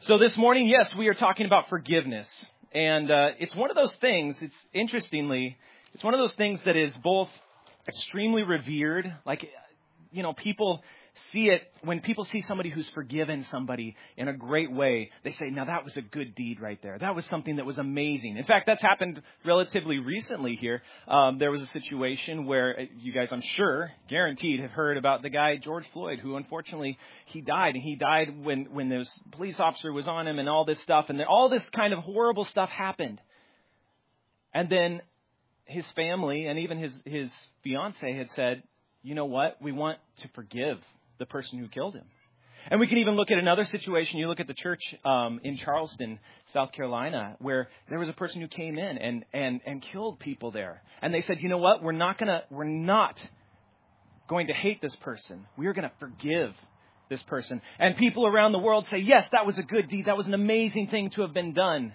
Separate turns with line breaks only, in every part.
So this morning, yes, we are talking about forgiveness. And it's one of those things, it's one of those things that is both extremely revered. Like, people see it, when people see somebody who's forgiven somebody in a great way, they say, now that was a good deed right there. That was something that was amazing. In fact, that's happened relatively recently here. There was a situation where you guys, I'm sure, guaranteed, have heard about the guy, George Floyd, who unfortunately, he died. And he died when this police officer was on him and all this stuff. And all this kind of horrible stuff happened. And then his family and even his fiance had said, you know what? We want to forgive the person who killed him. And we can even look at another situation. You look at the church in Charleston, South Carolina, where there was a person who came in and killed people there. And they said, you know what? We're not going to hate this person. We are going to forgive this person. And people around the world say, yes, that was a good deed. That was an amazing thing to have been done.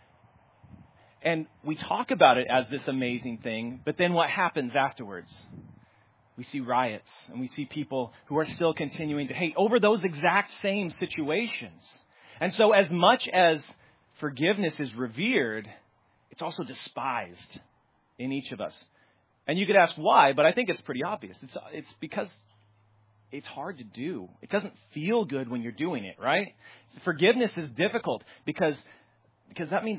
And we talk about it as this amazing thing, but then what happens afterwards? We see riots, and we see people who are still continuing to hate over those exact same situations. And so as much as forgiveness is revered, it's also despised in each of us. And you could ask why, but I think it's pretty obvious. It's because it's hard to do. It doesn't feel good when you're doing it, right? Forgiveness is difficult because that means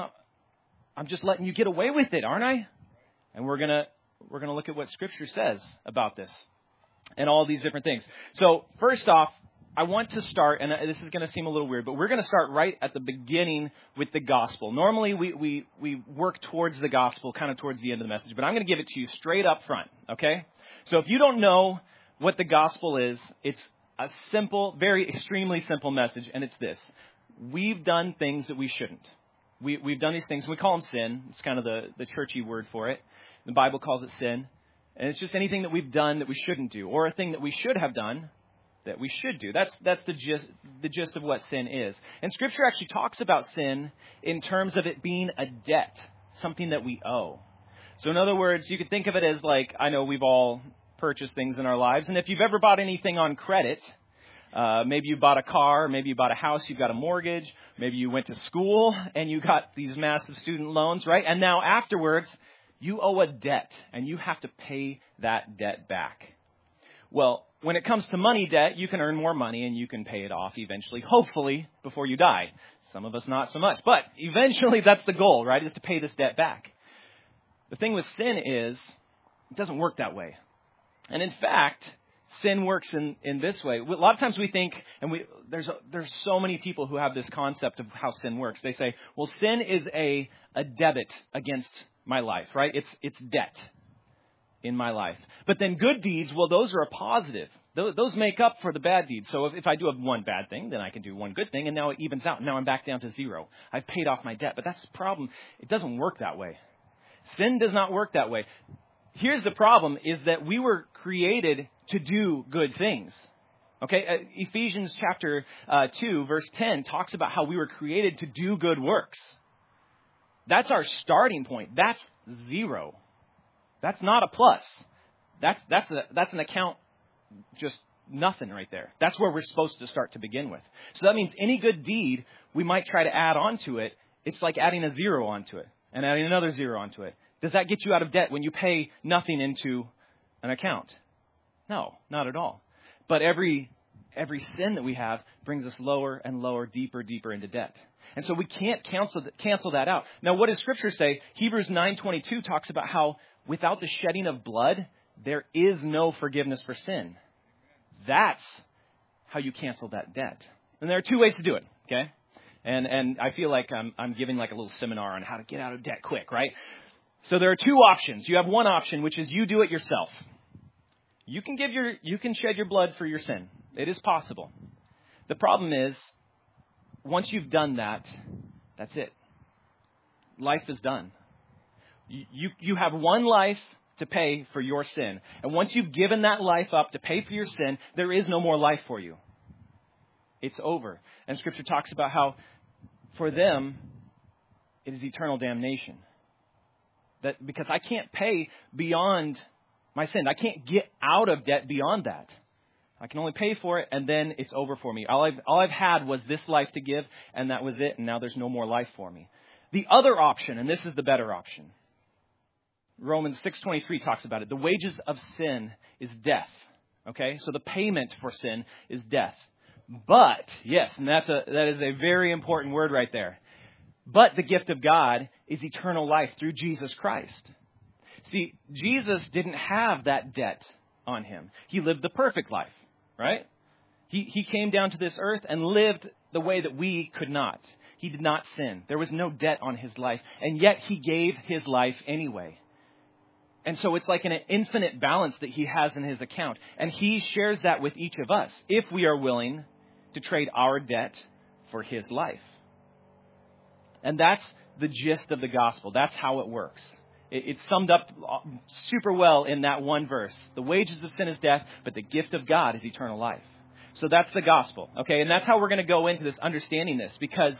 I'm just letting you get away with it, aren't I? And we're going to look at what Scripture says about this and all these different things. So first off, I want to start, and this is going to seem a little weird, but we're going to start right at the beginning with the gospel. Normally, we work towards the gospel, kind of towards the end of the message, but I'm going to give it to you straight up front, okay? So if you don't know what the gospel is, it's a simple, very extremely simple message, and it's this. We've done things that we shouldn't. We've done these things. We call them sin. It's kind of the churchy word for it. The Bible calls it sin. And it's just anything that we've done that we shouldn't do, or a thing that we should have done that we should do. That's the gist of what sin is. And Scripture actually talks about sin in terms of it being a debt, something that we owe. So in other words, you could think of it as like, I know we've all purchased things in our lives. And if you've ever bought anything on credit, maybe you bought a car, maybe you bought a house, you've got a mortgage, maybe you went to school and you got these massive student loans, right? And now afterwards, you owe a debt, and you have to pay that debt back. Well, when it comes to money debt, you can earn more money, and you can pay it off eventually, hopefully, before you die. Some of us not so much. But eventually, that's the goal, right, is to pay this debt back. The thing with sin is, it doesn't work that way. And in fact, sin works in this way. A lot of times we think, and there's so many people who have this concept of how sin works. They say, well, sin is a debit against my life, right? It's debt in my life. But then good deeds, well, those are a positive. Those make up for the bad deeds. So if I do have one bad thing, then I can do one good thing, and now it evens out. Now I'm back down to zero. I've paid off my debt. But that's the problem. It doesn't work that way. Sin does not work that way. Here's the problem, is that we were created to do good things. Okay, Ephesians chapter 2, verse 10 talks about how we were created to do good works. That's our starting point. That's zero. That's not a plus. That's an account, just nothing right there. That's where we're supposed to start to begin with. So that means any good deed we might try to add onto it. It's like adding a zero onto it and adding another zero onto it. Does that get you out of debt when you pay nothing into an account? No, not at all. But every sin that we have brings us lower and lower, deeper into debt. And so we can't cancel that out. Now, what does Scripture say? Hebrews 9:22 talks about how without the shedding of blood, there is no forgiveness for sin. That's how you cancel that debt. And there are two ways to do it, okay? And I feel like I'm giving like a little seminar on how to get out of debt quick, right? So there are two options. You have one option, which is you do it yourself. You can shed your blood for your sin. It is possible. The problem is, once you've done that, that's it. Life is done. You have one life to pay for your sin. And once you've given that life up to pay for your sin, there is no more life for you. It's over. And Scripture talks about how for them, it is eternal damnation. That because I can't pay beyond my sin. I can't get out of debt beyond that. I can only pay for it, and then it's over for me. All I've had was this life to give, and that was it, and now there's no more life for me. The other option, and this is the better option, Romans 6:23 talks about it. The wages of sin is death. Okay? So the payment for sin is death. But, yes, and that is a very important word right there. But the gift of God is eternal life through Jesus Christ. See, Jesus didn't have that debt on him. He lived the perfect life, right? He came down to this earth and lived the way that we could not. He did not sin. There was no debt on his life, and yet he gave his life anyway. And so it's like an infinite balance that he has in his account. And he shares that with each of us if we are willing to trade our debt for his life. And that's the gist of the gospel. That's how it works. It's summed up super well in that one verse. The wages of sin is death, but the gift of God is eternal life. So that's the gospel. Okay, and that's how we're going to go into this, understanding this, because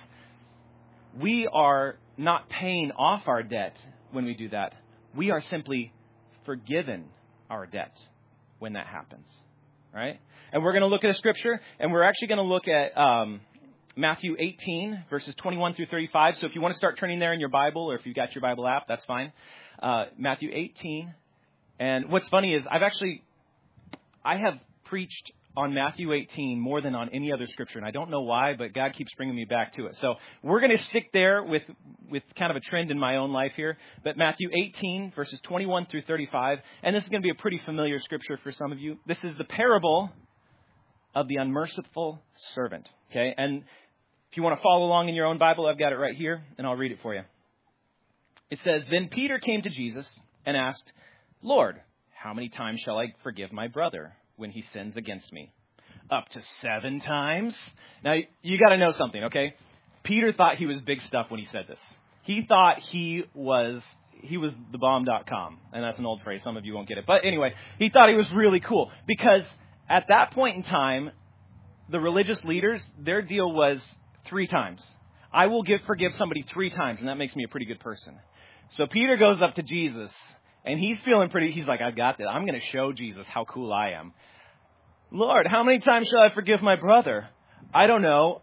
we are not paying off our debt when we do that. We are simply forgiven our debt when that happens, right? And we're going to look at a scripture, and we're actually going to look at Matthew 18, verses 21 through 35. So if you want to start turning there in your Bible, or if you've got your Bible app, that's fine. Matthew 18. And what's funny is I have preached on Matthew 18 more than on any other scripture. And I don't know why, but God keeps bringing me back to it. So we're going to stick there with kind of a trend in my own life here. But Matthew 18, verses 21 through 35. And this is going to be a pretty familiar scripture for some of you. This is the parable of the unmerciful servant. Okay, and if you want to follow along in your own Bible, I've got it right here, and I'll read it for you. It says, "Then Peter came to Jesus and asked, 'Lord, how many times shall I forgive my brother when he sins against me? Up to 7 times?'" Now, you got to know something, okay? Peter thought he was big stuff when he said this. He thought he was the bomb.com, and that's an old phrase. Some of you won't get it. But anyway, he thought he was really cool because at that point in time, the religious leaders, their deal was 3 times. I will forgive somebody 3 times, and that makes me a pretty good person. So Peter goes up to Jesus, and he's like, "I've got this. I'm going to show Jesus how cool I am. 'Lord, how many times shall I forgive my brother?' 'I don't know,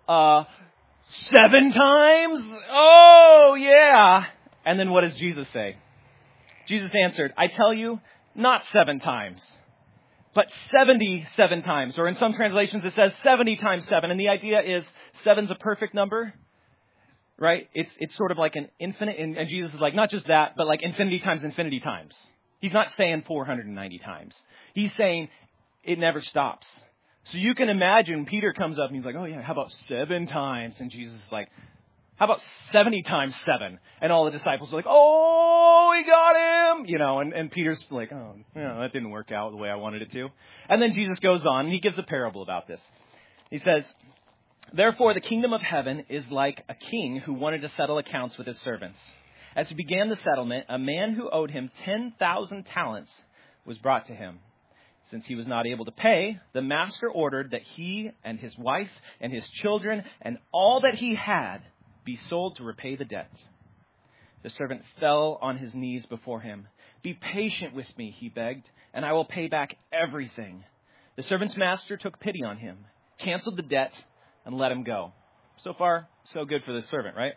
7 times? Oh, yeah.'" And then what does Jesus say? Jesus answered, "I tell you, not 7 times. But 77 times, or in some translations it says 70 times 7. And the idea is 7's a perfect number, right? It's sort of like an infinite, and Jesus is like, not just that, but like infinity times infinity times. He's not saying 490 times. He's saying it never stops. So you can imagine Peter comes up and he's like, "Oh yeah, how about 7 times? And Jesus is like, "How about 70 times 7? And all the disciples are like, "Oh, we got him!" You know, and Peter's like, "Oh, yeah, that didn't work out the way I wanted it to." And then Jesus goes on, and he gives a parable about this. He says, "Therefore, the kingdom of heaven is like a king who wanted to settle accounts with his servants. As he began the settlement, a man who owed him 10,000 talents was brought to him. Since he was not able to pay, the master ordered that he and his wife and his children and all that he had be sold to repay the debt. The servant fell on his knees before him. 'Be patient with me,' he begged, 'and I will pay back everything.' The servant's master took pity on him, canceled the debt, and let him go." So far, so good for the servant, right?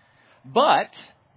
But,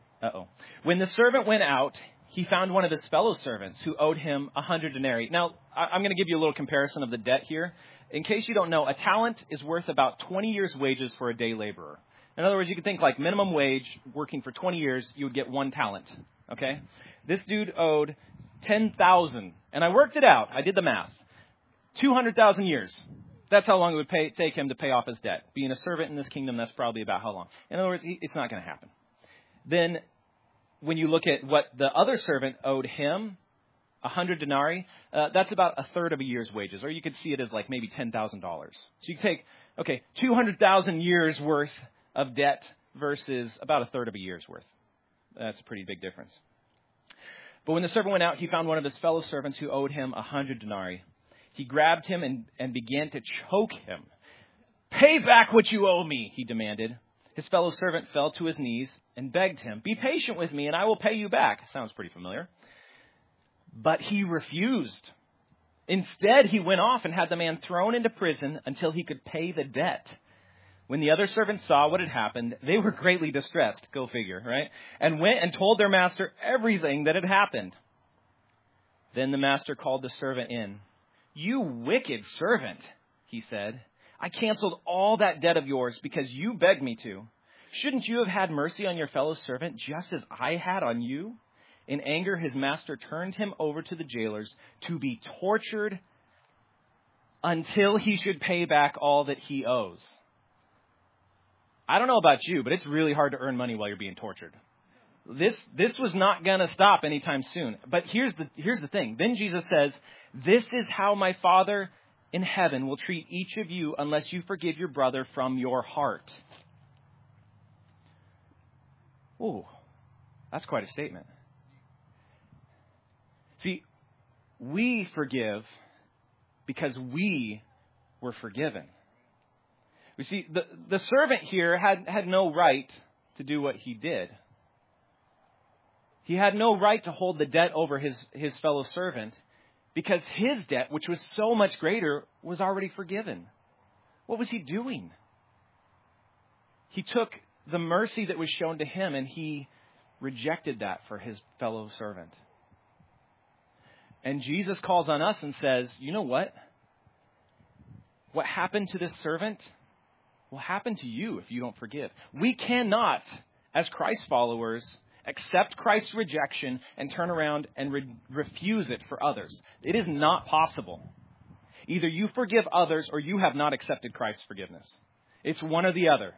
when the servant went out, he found one of his fellow servants who owed him 100 denarii. Now, I'm going to give you a little comparison of the debt here. In case you don't know, a talent is worth about 20 years' wages for a day laborer. In other words, you could think like minimum wage, working for 20 years, you would get 1 talent. Okay? This dude owed 10,000. And I worked it out. I did the math. 200,000 years. That's how long it would take him to pay off his debt. Being a servant in this kingdom, that's probably about how long. In other words, it's not going to happen. Then, when you look at what the other servant owed him, 100 denarii, that's about a third of a year's wages. Or you could see it as like maybe $10,000. So you could take, 200,000 years worth of debt versus about a third of a year's worth. That's a pretty big difference. But when the servant went out, he found one of his fellow servants who owed him 100 denarii. He grabbed him and began to choke him. "Pay back what you owe me," he demanded. His fellow servant fell to his knees and begged him, "Be patient with me and I will pay you back." Sounds pretty familiar. But he refused. Instead, he went off and had the man thrown into prison until he could pay the debt. When the other servants saw what had happened, they were greatly distressed, go figure, right? And went and told their master everything that had happened. Then the master called the servant in. You wicked servant, he said. I canceled all that debt of yours because you begged me to. Shouldn't you have had mercy on your fellow servant just as I had on you? In anger, his master turned him over to the jailers to be tortured until he should pay back all that he owes. I don't know about you, but it's really hard to earn money while you're being tortured. This was not going to stop anytime soon. But here's the thing. Then Jesus says, this is how my Father in heaven will treat each of you unless you forgive your brother from your heart. Ooh, that's quite a statement. See, we forgive because we were forgiven. You see, the servant here had no right to do what he did. He had no right to hold the debt over his fellow servant because his debt, which was so much greater, was already forgiven. What was he doing? He took the mercy that was shown to him and he rejected that for his fellow servant. And Jesus calls on us and says, you know what? What happened to this servant will happen to you if you don't forgive. We cannot, as Christ followers, accept Christ's rejection and turn around and refuse it for others. It is not possible. Either you forgive others or you have not accepted Christ's forgiveness. It's one or the other.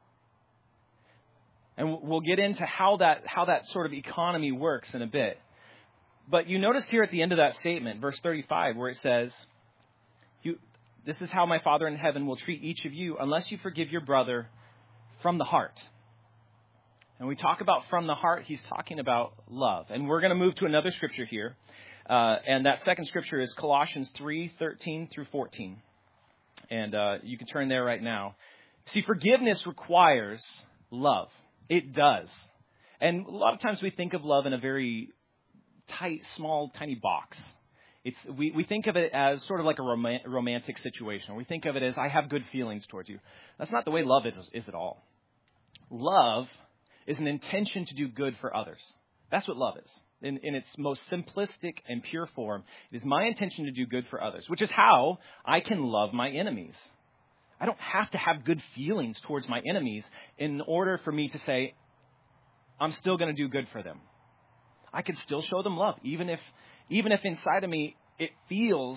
And we'll get into how that sort of economy works in a bit. But you notice here at the end of that statement, verse 35, where it says, this is how my Father in heaven will treat each of you unless you forgive your brother from the heart. And we talk about from the heart, he's talking about love. And we're going to move to another scripture here. And that second scripture is Colossians 3:13 through 14. And you can turn there right now. See, forgiveness requires love. It does. And a lot of times we think of love in a very tight, small, tiny box. We think of it as sort of like a romantic situation. We think of it as, I have good feelings towards you. That's not the way love is at all. Love is an intention to do good for others. That's what love is. In its most simplistic and pure form, it is my intention to do good for others, which is how I can love my enemies. I don't have to have good feelings towards my enemies in order for me to say, I'm still going to do good for them. I can still show them love, even if inside of me it feels,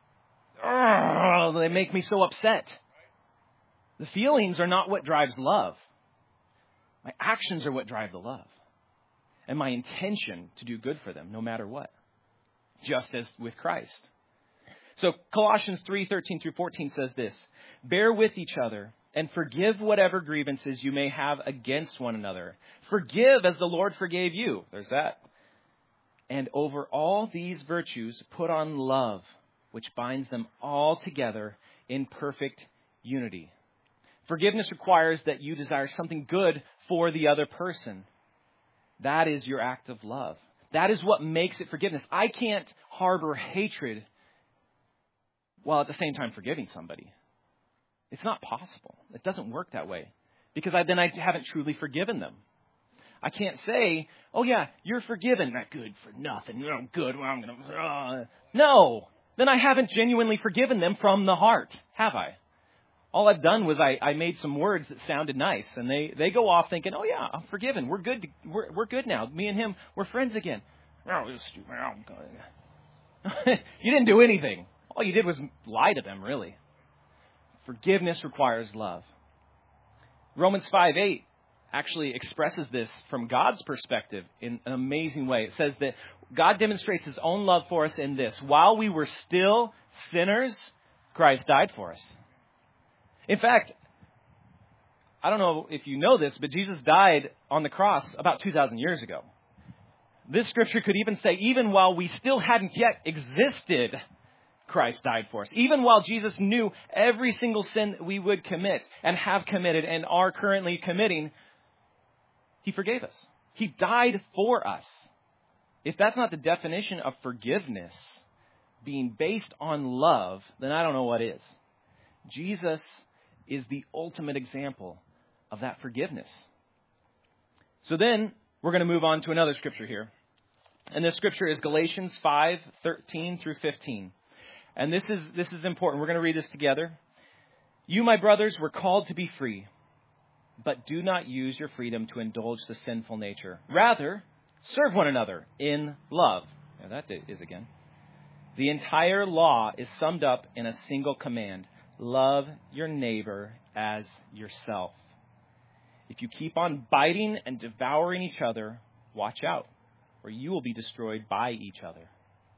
they make me so upset. The feelings are not what drives love. My actions are what drive the love. And my intention to do good for them, no matter what. Just as with Christ. So Colossians 3:13 through 14 says this, bear with each other and forgive whatever grievances you may have against one another. Forgive as the Lord forgave you. There's that. And over all these virtues, put on love, which binds them all together in perfect unity. Forgiveness requires that you desire something good for the other person. That is your act of love. That is what makes it forgiveness. I can't harbor hatred while at the same time forgiving somebody. It's not possible. It doesn't work that way. Because then I haven't truly forgiven them. I can't say, oh yeah, you're forgiven. Not good for nothing. You're good. Well, I'm gonna. No. Then I haven't genuinely forgiven them from the heart, have I? All I've done was I made some words that sounded nice, and they go off thinking, oh yeah, I'm forgiven. We're good. We're good now. Me and him, we're friends again. Oh, this stupid. You didn't do anything. All you did was lie to them, really. Forgiveness requires love. Romans 5:8 actually expresses this from God's perspective in an amazing way. It says that God demonstrates his own love for us in this. While we were still sinners, Christ died for us. In fact, I don't know if you know this, but Jesus died on the cross about 2,000 years ago. This scripture could even say, even while we still hadn't yet existed, Christ died for us. Even while Jesus knew every single sin that we would commit and have committed and are currently committing, he forgave us. He died for us. If that's not the definition of forgiveness, being based on love, then I don't know what is. Jesus is the ultimate example of that forgiveness. So then we're going to move on to another scripture here. And this scripture is Galatians 5:13 through 15. And this is important. We're going to read this together. You, my brothers, were called to be free, but do not use your freedom to indulge the sinful nature. Rather, serve one another in love. Now that is again. The entire law is summed up in a single command. Love your neighbor as yourself. If you keep on biting and devouring each other, watch out, or you will be destroyed by each other.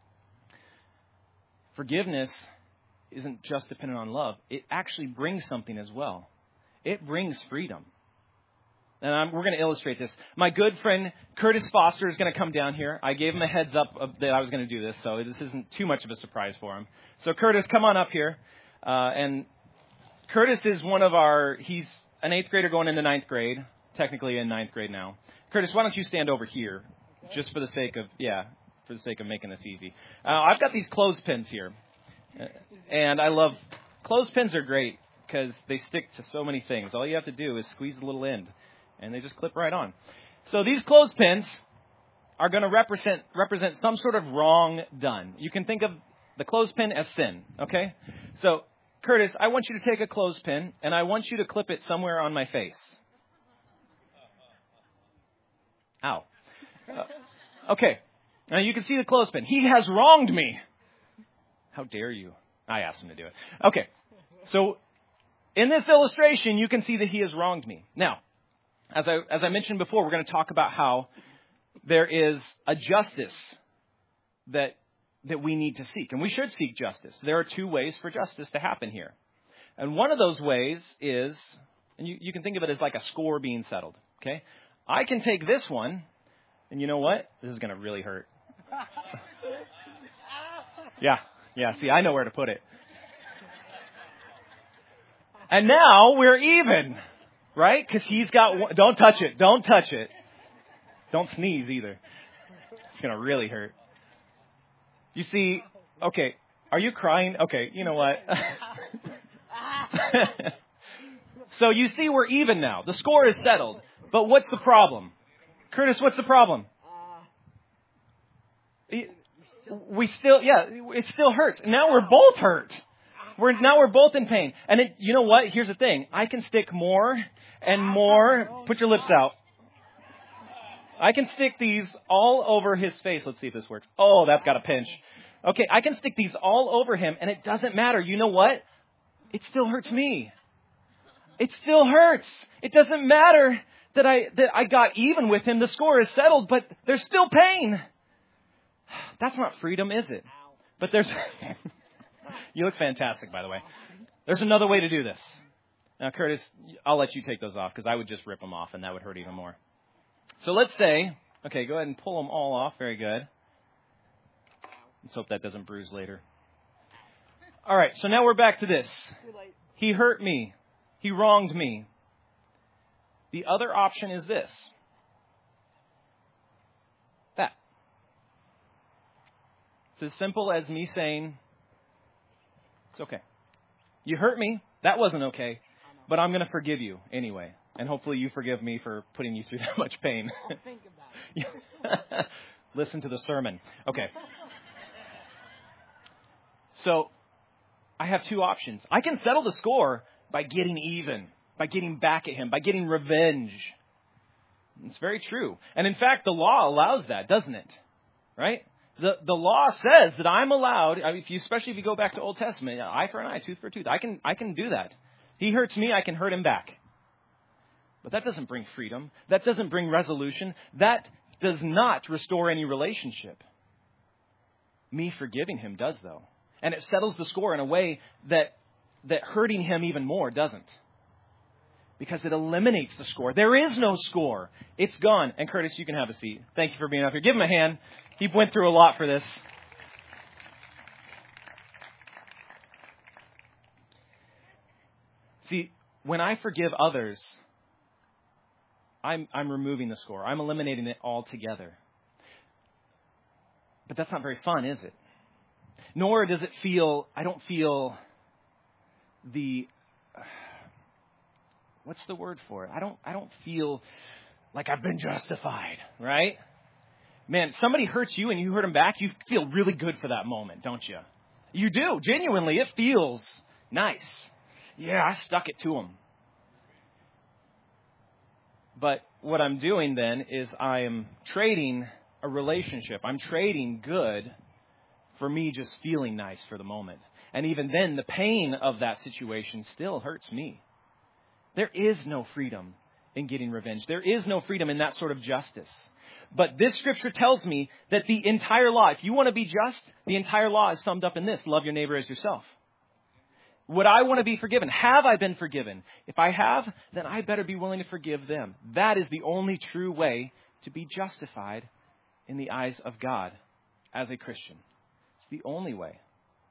Forgiveness isn't just dependent on love. It actually brings something as well. It brings freedom. And we're going to illustrate this. My good friend Curtis Foster is going to come down here. I gave him a heads up that I was going to do this, so this isn't too much of a surprise for him. So Curtis, come on up here. And Curtis is he's an 8th grader going into 9th grade, technically in 9th grade now. Curtis, why don't you stand over here, just for the sake of making this easy. I've got these clothespins here. And I love, clothespins are great because they stick to so many things. All you have to do is squeeze the little end and they just clip right on. So these clothespins are going to represent some sort of wrong done. You can think of the clothespin as sin, okay? So, Curtis, I want you to take a clothespin and I want you to clip it somewhere on my face. Ow. Okay. Now you can see the clothespin. He has wronged me. How dare you? I asked him to do it. Okay. So, in this illustration, you can see that he has wronged me. Now, as I mentioned before, we're going to talk about how there is a justice that we need to seek. And we should seek justice. There are 2 ways for justice to happen here. And one of those ways is, and you can think of it as like a score being settled. Okay? I can take this one, and you know what? This is going to really hurt. Yeah, see, I know where to put it. And now we're even, right? Because he's got one. Don't touch it. Don't touch it. Don't sneeze either. It's going to really hurt. You see, okay, are you crying? Okay, you know what? So you see we're even now. The score is settled. But what's the problem? Curtis, what's the problem? It still hurts. Now we're both hurt. We're both in pain. And you know what? Here's the thing. I can stick more and more. Put your lips out. I can stick these all over his face. Let's see if this works. Oh, that's got a pinch. Okay, I can stick these all over him, and it doesn't matter. You know what? It still hurts me. It still hurts. It doesn't matter that I got even with him. The score is settled, but there's still pain. That's not freedom, is it? But there's... You look fantastic, by the way. There's another way to do this. Now, Curtis, I'll let you take those off because I would just rip them off and that would hurt even more. So let's say, okay, go ahead and pull them all off. Very good. Let's hope that doesn't bruise later. All right, so now we're back to this. He hurt me. He wronged me. The other option is this. That. It's as simple as me saying, it's okay. You hurt me. That wasn't okay. But I'm going to forgive you anyway. And hopefully you forgive me for putting you through that much pain.
I'll think about it.
Listen to the sermon. Okay. So I have 2 options. I can settle the score by getting even, by getting back at him, by getting revenge. It's very true. And in fact, the law allows that, doesn't it? Right? The law says that I'm allowed, especially if you go back to Old Testament, eye for an eye, tooth for a tooth. I can do that. He hurts me, I can hurt him back. But that doesn't bring freedom. That doesn't bring resolution. That does not restore any relationship. Me forgiving him does, though. And it settles the score in a way that hurting him even more doesn't. Because it eliminates the score. There is no score. It's gone. And Curtis, you can have a seat. Thank you for being up here. Give him a hand. He went through a lot for this. See, when I forgive others, I'm removing the score. I'm eliminating it altogether. But that's not very fun, is it? Nor does it feel, I don't feel what's the word for it? I don't feel like I've been justified, right? Man, somebody hurts you and you hurt them back, you feel really good for that moment, don't you? You do. Genuinely, it feels nice. Yeah, I stuck it to them. But what I'm doing then is I am trading a relationship. I'm trading good for me just feeling nice for the moment. And even then, the pain of that situation still hurts me. There is no freedom in getting revenge. There is no freedom in that sort of justice. But this scripture tells me that the entire law, if you want to be just, the entire law is summed up in this: love your neighbor as yourself. Would I want to be forgiven? Have I been forgiven? If I have, then I better be willing to forgive them. That is the only true way to be justified in the eyes of God as a Christian. It's the only way.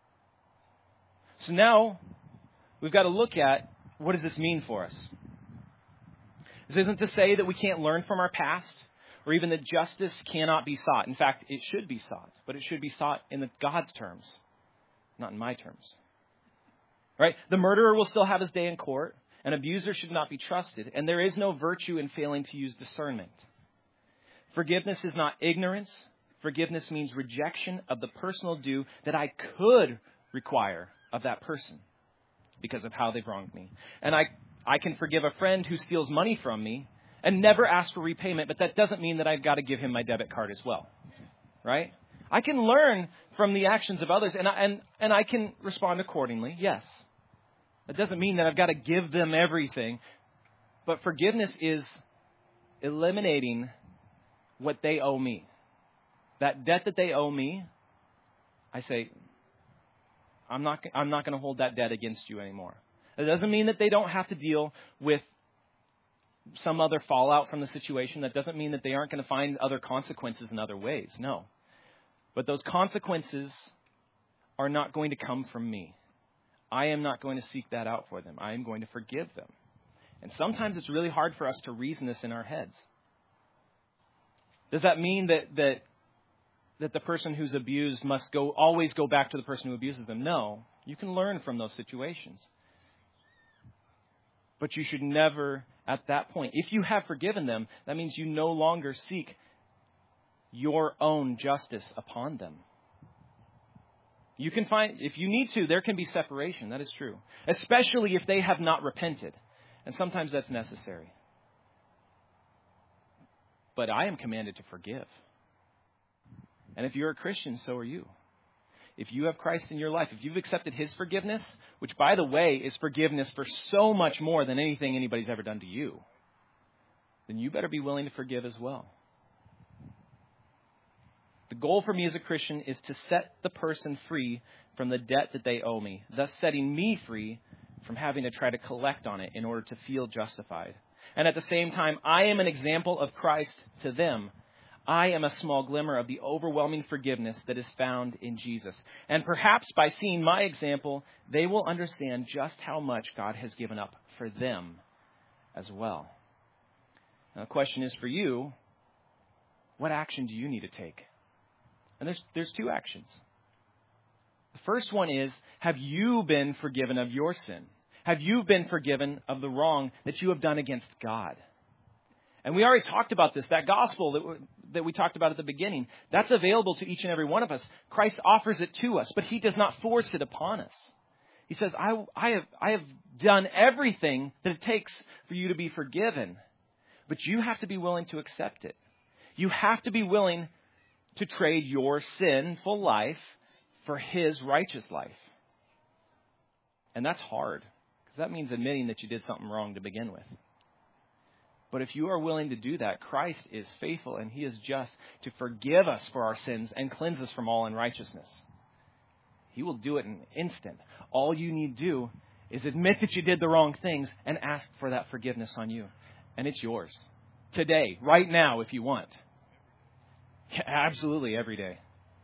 So now we've got to look at, what does this mean for us? This isn't to say that we can't learn from our past, or even that justice cannot be sought. In fact, it should be sought, but it should be sought in God's terms, not in my terms. Right? The murderer will still have his day in court. An abuser should not be trusted. And there is no virtue in failing to use discernment. Forgiveness is not ignorance. Forgiveness means rejection of the personal due that I could require of that person because of how they've wronged me. And I can forgive a friend who steals money from me and never ask for repayment, but that doesn't mean that I've got to give him my debit card as well. Right? I can learn from the actions of others, and I can respond accordingly, yes. That doesn't mean that I've got to give them everything. But forgiveness is eliminating what they owe me. That debt that they owe me, I say, I'm not going to hold that debt against you anymore. It doesn't mean that they don't have to deal with some other fallout from the situation. That doesn't mean that they aren't going to find other consequences in other ways. No. But those consequences are not going to come from me. I am not going to seek that out for them. I am going to forgive them. And sometimes it's really hard for us to reason this in our heads. Does that mean that the person who's abused must always go back to the person who abuses them? No. You can learn from those situations. But you should never, at that point, if you have forgiven them, that means you no longer seek your own justice upon them. You can find, if you need to, there can be separation. That is true. Especially if they have not repented. And sometimes that's necessary. But I am commanded to forgive. And if you're a Christian, so are you. If you have Christ in your life, if you've accepted His forgiveness, which, by the way, is forgiveness for so much more than anything anybody's ever done to you, then you better be willing to forgive as well. The goal for me as a Christian is to set the person free from the debt that they owe me, thus setting me free from having to try to collect on it in order to feel justified. And at the same time, I am an example of Christ to them. I am a small glimmer of the overwhelming forgiveness that is found in Jesus. And perhaps by seeing my example, they will understand just how much God has given up for them as well. Now, the question is for you, what action do you need to take? And there's two actions. The first one is, have you been forgiven of your sin? Have you been forgiven of the wrong that you have done against God? And we already talked about this. That gospel that we talked about at the beginning, that's available to each and every one of us. Christ offers it to us, but He does not force it upon us. He says, I have done everything that it takes for you to be forgiven. But you have to be willing to accept it. You have to be willing to trade your sinful life for His righteous life. And that's hard, because that means admitting that you did something wrong to begin with. But if you are willing to do that, Christ is faithful and He is just to forgive us for our sins and cleanse us from all unrighteousness. He will do it in an instant. All you need to do is admit that you did the wrong things and ask for that forgiveness on you. And it's yours. Today, right now, if you want. Yeah, absolutely, every day.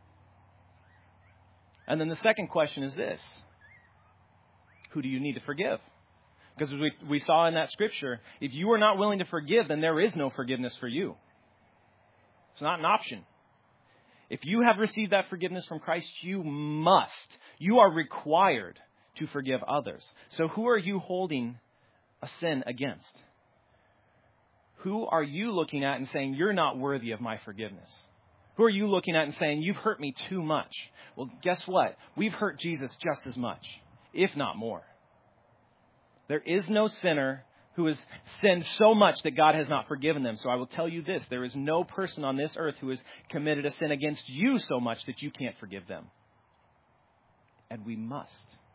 And then the second question is this. Who do you need to forgive? Because as we saw in that scripture, if you are not willing to forgive, then there is no forgiveness for you. It's not an option. If you have received that forgiveness from Christ, you are required to forgive others. So who are you holding a sin against? Who are you looking at and saying, you're not worthy of my forgiveness? Who are you looking at and saying, you've hurt me too much? Well, guess what? We've hurt Jesus just as much, if not more. There is no sinner who has sinned so much that God has not forgiven them. So I will tell you this, there is no person on this earth who has committed a sin against you so much that you can't forgive them. And we must.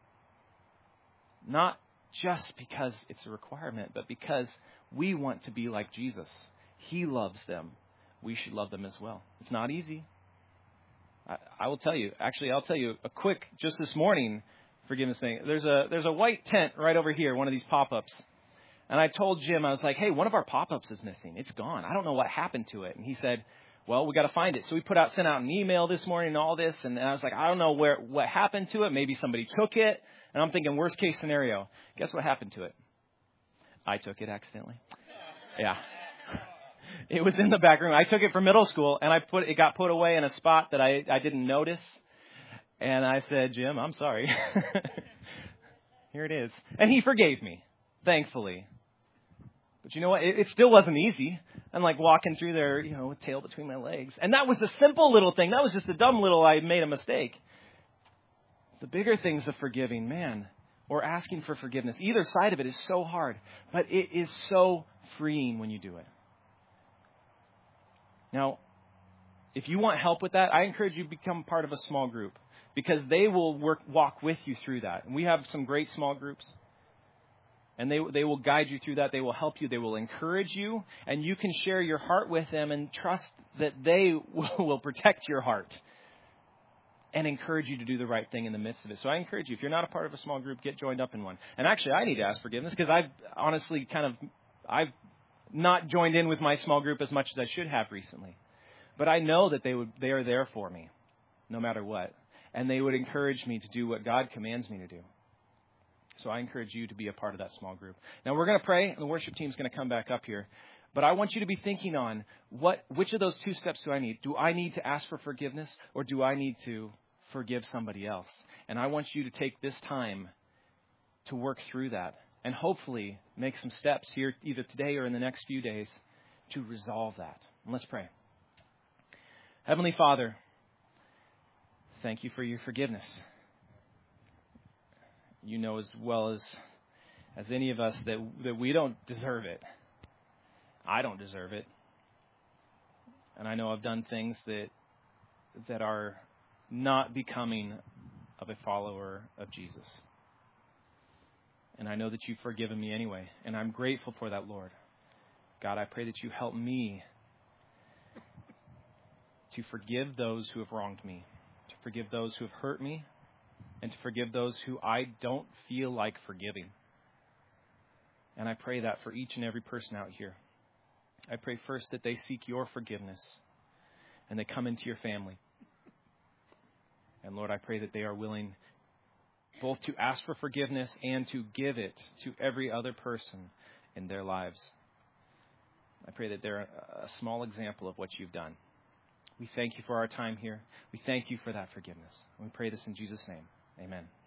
Not just because it's a requirement, but because we want to be like Jesus. He loves them. We should love them as well. It's not easy. I'll tell you a quick, just this morning, forgiveness thing. There's a white tent right over here, one of these pop-ups. And I told Jim, I was like, hey, one of our pop-ups is missing. It's gone. I don't know what happened to it. And he said, well, we got to find it. So we sent out an email this morning and all this. And I was like, I don't know what happened to it. Maybe somebody took it. And I'm thinking, worst case scenario. Guess what happened to it? I took it accidentally. Yeah. It was in the back room. I took it from middle school, and it got put away in a spot that I didn't notice. And I said, Jim, I'm sorry. Here it is. And he forgave me, thankfully. But you know what? It still wasn't easy. I'm like walking through there, with tail between my legs. And that was the simple little thing. That was just a dumb little, I made a mistake. The bigger things of forgiving, man, or asking for forgiveness, either side of it is so hard. But it is so freeing when you do it. Now, if you want help with that, I encourage you to become part of a small group because they will walk with you through that. And we have some great small groups. And they will guide you through that. They will help you. They will encourage you. And you can share your heart with them and trust that they will protect your heart and encourage you to do the right thing in the midst of it. So I encourage you, if you're not a part of a small group, get joined up in one. And actually, I need to ask forgiveness because I've honestly I've not joined in with my small group as much as I should have recently. But I know that they are there for me no matter what. And they would encourage me to do what God commands me to do. So I encourage you to be a part of that small group. Now we're going to pray, and the worship team is going to come back up here. But I want you to be thinking on which of those two steps do I need? Do I need to ask for forgiveness, or do I need to forgive somebody else? And I want you to take this time to work through that and hopefully make some steps here either today or in the next few days to resolve that. And let's pray. Heavenly Father, thank you for your forgiveness. You know as well as any of us that we don't deserve it. I don't deserve it. And I know I've done things that are not becoming of a follower of Jesus. And I know that you've forgiven me anyway. And I'm grateful for that, Lord. God, I pray that you help me to forgive those who have wronged me, to forgive those who have hurt me, and to forgive those who I don't feel like forgiving. And I pray that for each and every person out here. I pray first that they seek your forgiveness and they come into your family. And Lord, I pray that they are willing both to ask for forgiveness and to give it to every other person in their lives. I pray that they're a small example of what you've done. We thank you for our time here. We thank you for that forgiveness. We pray this in Jesus' name. Amen.